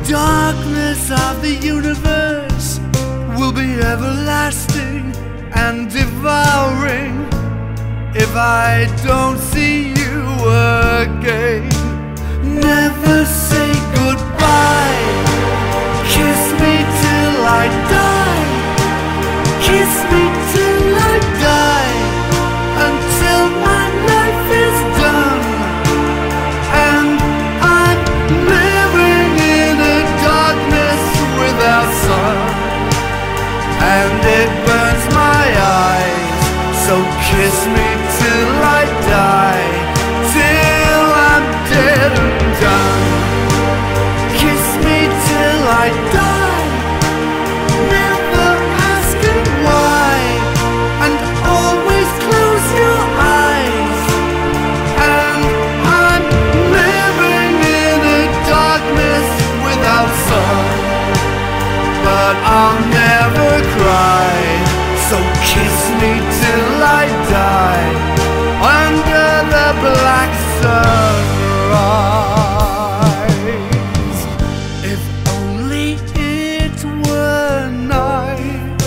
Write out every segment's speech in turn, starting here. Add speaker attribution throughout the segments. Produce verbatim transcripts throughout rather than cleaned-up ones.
Speaker 1: darkness of the universe will be everlasting and devouring if I don't see you again. Never say goodbye. Kiss me till I die. Kiss me till I die, until my life is done. And I'm living in a darkness without sun, and it burns my eyes. So kiss me till I die, till I'm dead and done. Kiss me till I die, never asking why, and always close your eyes. And I'm living in a darkness without sun, but I'll never cry. So kiss me till I die under the black sunrise. If only it were night,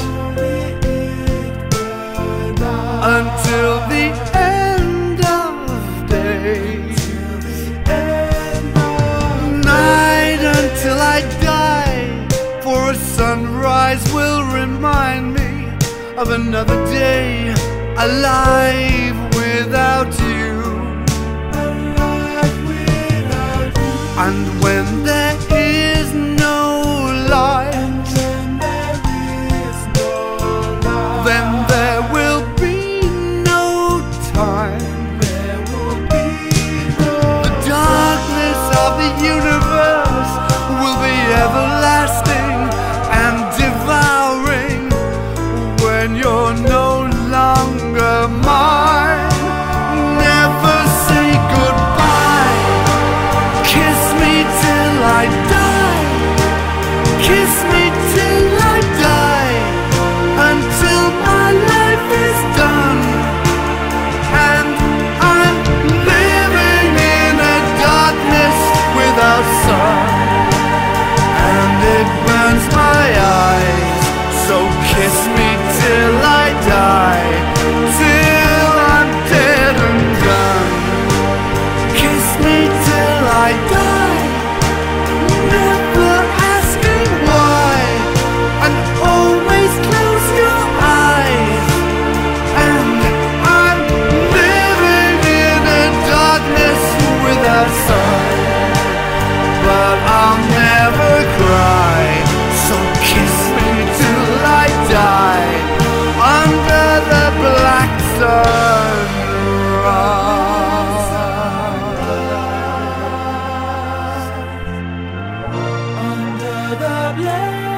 Speaker 1: until the end of days. Night until I die, for a sunrise will remind me of another day alive without you. Alive without you. And when there is no light, then there will be no time. There will be no the darkness of the universe will be everlasting and devouring when you're no longer mine. Never say goodbye. Kiss me till I die. Kiss me till I die, until my life is done. And I'm living in a darkness without sun, and it burns my eyes. So kiss me till I die, till I'm dead and done. Kiss me till I die, never asking why, and always close your eyes. And I'm living in a darkness without sun, but I'll never cry. So kiss me till I die under the black sunrise. Under the black